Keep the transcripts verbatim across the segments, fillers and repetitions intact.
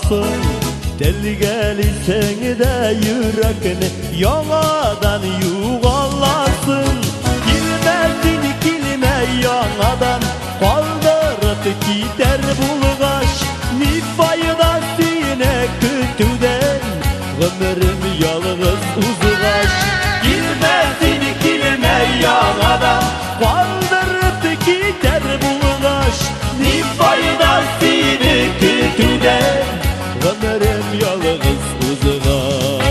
ağlasın. Deli gelirsen de yürekini yanadan yuvalasın. Bilmezsin kelime yanadan kaldırıp gider bulgaç. Ne faydasına kötüden ömrüm yalnız uzgaç. Bilmezsin kelime yanadan kaldırıp gider bulgaç. Ne faydasına kötüden ömrüm yalnız uzgaç.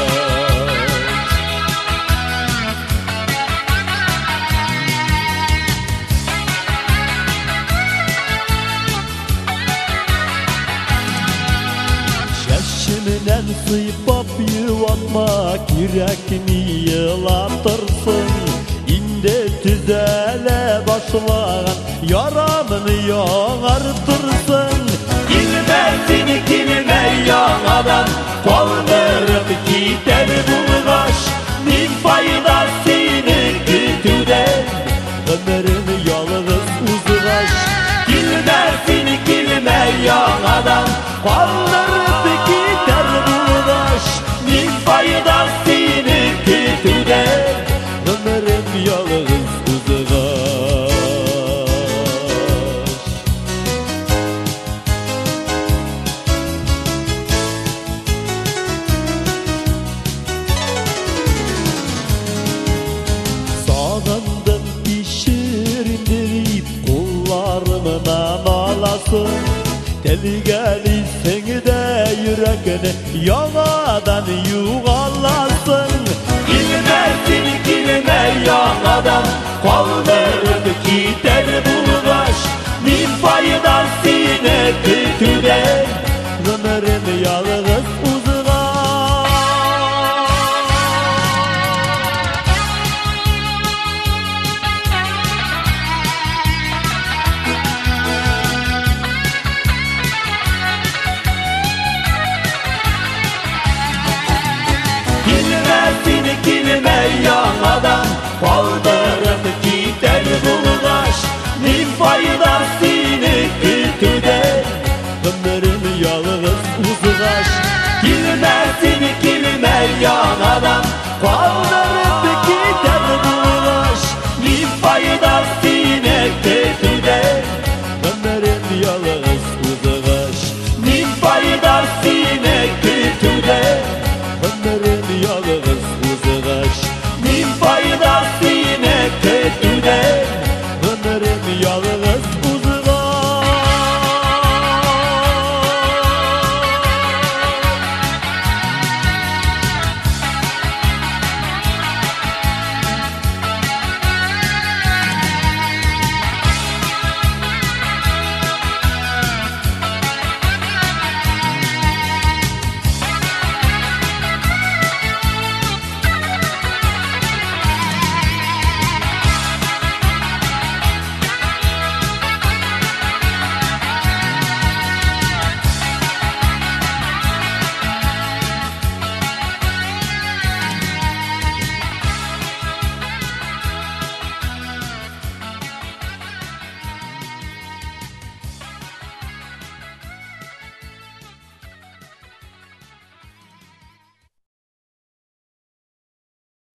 Şaşımdan sıйпап yuvatmak yürekini yılatırsın. İnde tüzele başlayan yaramını yağartırsın. Bilmezsin kelime yanadan kaldırıp gider bulgaç. Ne faydasını kötüden ömrüm yalnız uzgaç. Bilmezsin kelime yanadan kaldırıp gider bulgaç. Ne faydasını kötüden ömrüm yalnız uzgaç. Sağdandım pişirindirip kullarımdan alasın. Deli gelirsen de yürekini yanadan yuvalasın. Bilmezsin kelime yanadan kaldırıp gider bulgaç. Ne faydasına kötüden ömrüm yalnız uzgaç. Bilmezsin kelime yanadan kaldırıp gider bulgaç. Ne fayda